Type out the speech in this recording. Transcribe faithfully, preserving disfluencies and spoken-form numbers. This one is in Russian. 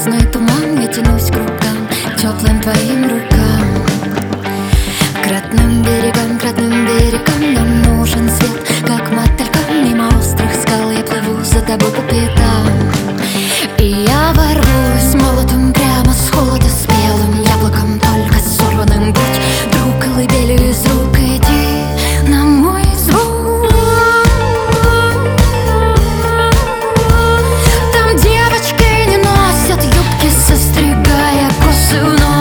Звездный туман, я тянусь к рукам, к теплым твоим рукам. К родным берегам, к родным берегам нам нужен свет, как мотылькам мимо острых скал я плыву за тобой по пятам. И я ворвусь молотом прямо с холода спелым яблоком, только сорванным будь друг, колыбелью из рук иди на мой звук. Там девочки не носят юбки, состригая косы, но